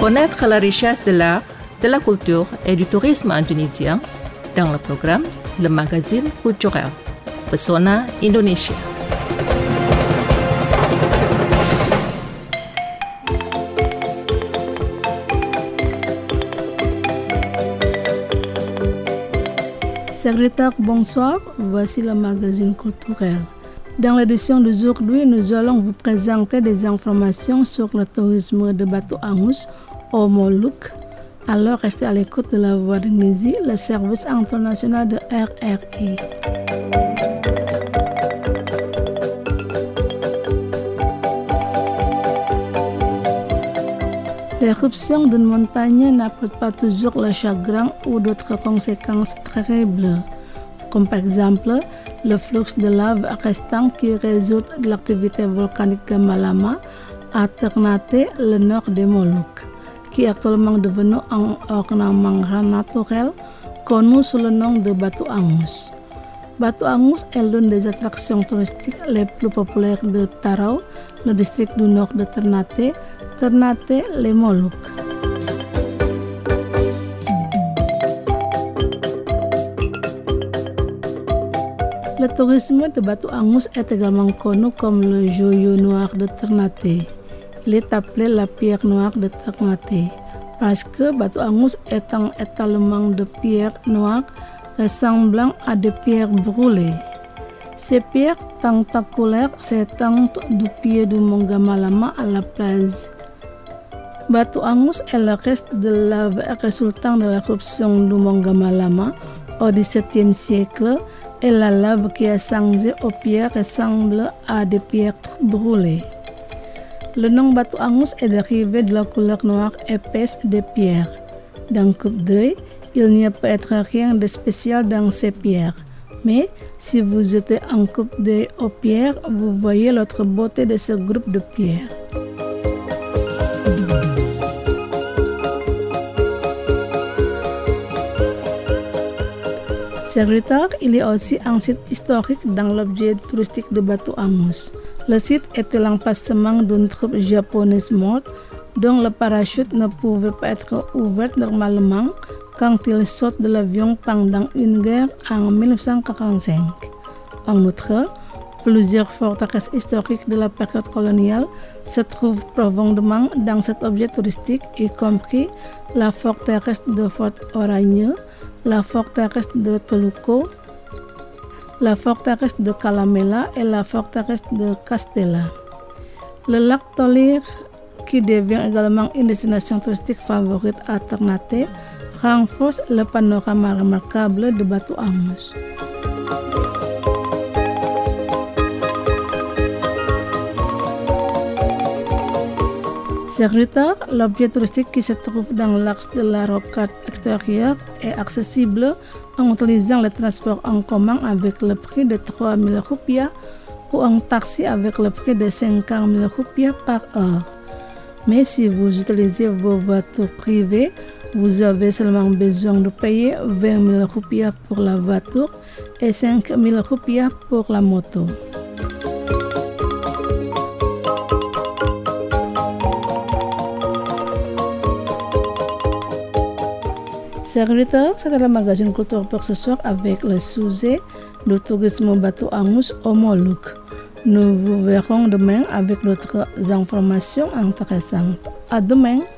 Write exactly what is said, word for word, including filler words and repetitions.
Connaître la richesse de l'art, de la culture et du tourisme indonésien dans le programme Le Magazine Culturel, Pesona Indonesia. Secrétaire, bonsoir, voici le magazine culturel. Dans l'édition d'aujourd'hui, nous allons vous présenter des informations sur le tourisme de Batu Angus au Moluques. Alors restez à l'écoute de la Voix d'Indonésie, le service international de R R I. L'éruption d'une montagne n'apporte pas toujours le chagrin ou d'autres conséquences terribles, comme par exemple le flux de lave restant qui résulte de l'activité volcanique Gamalama a Ternate, le nord des Moluques, qui est actuellement devenu un ornement naturel connu sous le nom de Batu Angus. Batu Angus est l'une des attractions touristiques les plus populaires de Tarau, le district du nord de Ternate, Ternate, les Moluques. Le tourisme de Batu Angus est également connu comme le joyau noir de Ternate. Il est appelé la pierre noire de Ternate parce que Batu Angus est un étalement de pierres noires ressemblant à des pierres brûlées. Ces pierres tentaculaires s'étendent du pied du mont Gamalama à la plage. Batu Angus est le reste de lave résultant de l'éruption du mont Gamalama au dix-septième siècle et la lave qui a changé aux pierres ressemble à des pierres brûlées. Le nom Batu Angus est dérivé de la couleur noire épaisse des pierres. D'un coup d'œil, il n'y a peut-être rien de spécial dans ces pierres. Mais si vous jetez un coup d'œil aux pierres, vous voyez l'autre beauté de ce groupe de pierres. Secrétaire, il y a aussi un site historique dans l'objet touristique de Batu Angus. Le site était l'emplacement d'une troupe japonaise morte dont le parachute ne pouvait pas être ouvert normalement quand il saute de l'avion pendant une guerre en dix-neuf cent quarante-cinq. En outre, plusieurs forteresses historiques de la période coloniale se trouvent profondément dans cet objet touristique, y compris la forteresse de Fort Oranje, la forteresse de Toluco, la forteresse de Calamela et la forteresse de Castella. Le lac Tolir, qui devient également une destination touristique favorite à Ternate, renforce le panorama remarquable de Batu Angus. Secrétaire, l'objet touristique qui se trouve dans l'axe de la rocade extérieure est accessible en utilisant le transport en commun avec le prix de trois mille rupiah ou un taxi avec le prix de cinquante mille rupiah par heure. Mais si vous utilisez vos voitures privées, vous avez seulement besoin de payer vingt mille rupiah pour la voiture et cinq mille rupiah pour la moto. Secrétaire, c'était le magazine culturel pour ce soir avec le sujet du tourisme Batu Angus au Moluques. Nous vous verrons demain avec d'autres informations intéressantes. À demain!